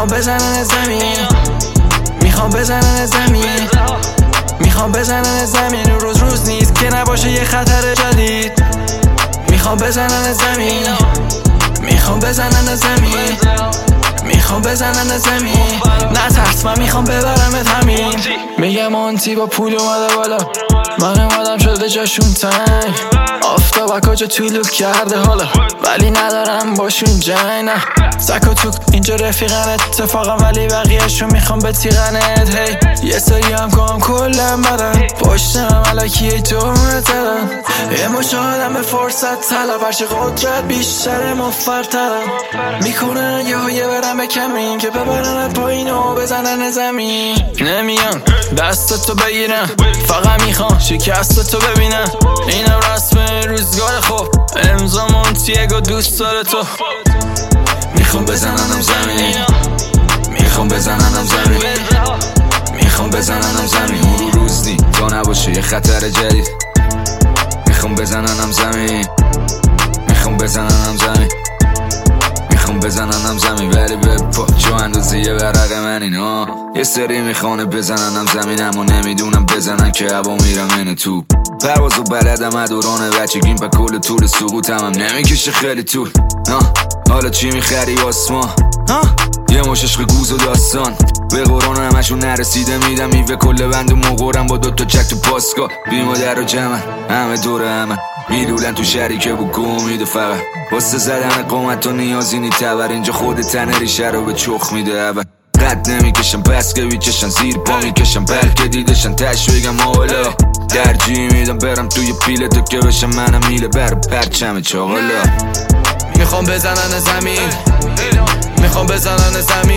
میخوام بزنن زمین، میخوام بزنن زمین، میخوام بزنن زمین. روز نیست که نباشه یه خطر جدید. میخوام بزنن زمین، میخوام بزنن زمین، میخوام بزنن زمین. نترس من میخوام ببرمت همین. میگم آنتی با پول اومده بالا، من اومدم شده جاشون تنگ. آفتاب کجا طولو کرده حالا، ولی ندارم باشون جنگ. نه سک و توک اینجا رفیقن اتفاقا، ولی بقیهشون میخوام بتیغنت. هی یه سری هم کام کلم بدن، پشتم علکی دومت دادن. یه مشاهدم به فرصت طلب، هرچه قدرت بیشتر مفرترم. میکنن یه برم به کمین که ببرن پایین و بزنن زمین. نمیان دستتو بگیرن، فقط میخوام شکستتو ببینن. اینم رسم روزگار خوب، امضا مونتیگو دوست داره تو. میخوام بزننم زمین، میخوام بزننم زمین، میخوام بزننم زمین. روز نی تا نباشه یه خطر جدید. میخوام بزننم زمین، میخوام بزننم زمین، میخوام بزننم زمین. ولی به پاچو اندازه یه ورق من اینا. یه سری میخوانه بزننم زمین، اما نمیدونم بزنن که هوا میرم این تو. پروازو بلدم ادوران بچگیم، با کل طول سقوطم هم نمیکشه خیلی طول. حالا چی میخری آسمان؟ یه مش عشق گوز و داستان، به قرآن همشون نرسیده میدم میوه کل بند و مقرم با دوتا چک تو پاسکا. بیمادر و جمعن همه دوره همه میدولن تو شریکه و گومیده. فقط واسه زدن قومت تو نیازی نی تبر، اینجا خود تنه ریشه رو به چخ میده اول. قد نمیکشم پس که بیچشن، زیر پا میکشم بلکه دیدشن تش بگم حالا. ترجیح میدم برم توی پیله تو که بشم منم میله بر پرچم چاقالا. میخوام بزنن زمین، میخوام بزنن زمین،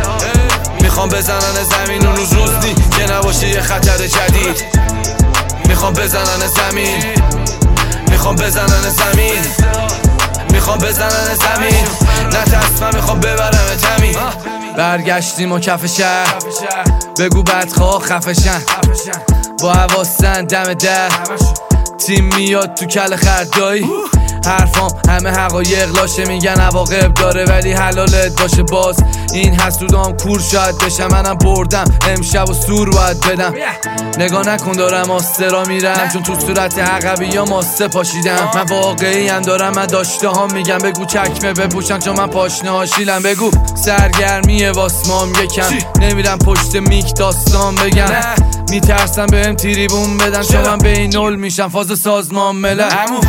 میخوام بزنن زمین. اون روز نی که نباشه یه خطر جدید. میخوام بزنن زمین، میخوام بزنن زمین، میخوام بزنن زمین. نترس من میخوام ببرمت همین. برگشتیم و کف شهر، بگو بدخواه خفشن، با حواسن دم در. تیم میاد تو کل خردایی، حرفام همه حقایق لاشه، میگن عواقب داره ولی حلالت باشه. باز این حسودام کور شاید بشم، منم بردم امشب و سور باید بدم. نگاه نکن دارم آسترا میرم، چون تو صورت عقبی یا ماسته پاشیدم. من واقعی هم دارم، من داشته هم میگم. بگو چکمه بپوشن چون من پاشنه هاشیلم. بگو سرگرمیه واسمام یکم، نمیرم پشت میک داستان بگم. میترسم بهم تریبون بدن چون من بینول میشم فاز سازمان ملل.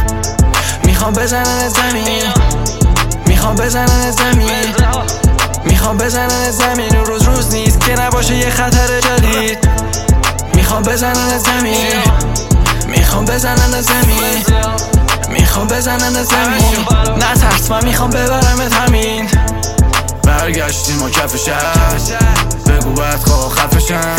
میخوام بزنن زمین، میخوام بزنن زمین، میخوام بزنن زمین. روز نیست که نباشه یه خطر جدید. میخوام بزنن زمین، میخوام بزنن زمین، میخوام بزنن زمین. نترس من میخوام ببرمت همین. برگشتیم و کف شهر، بگو بدخواه خفشن،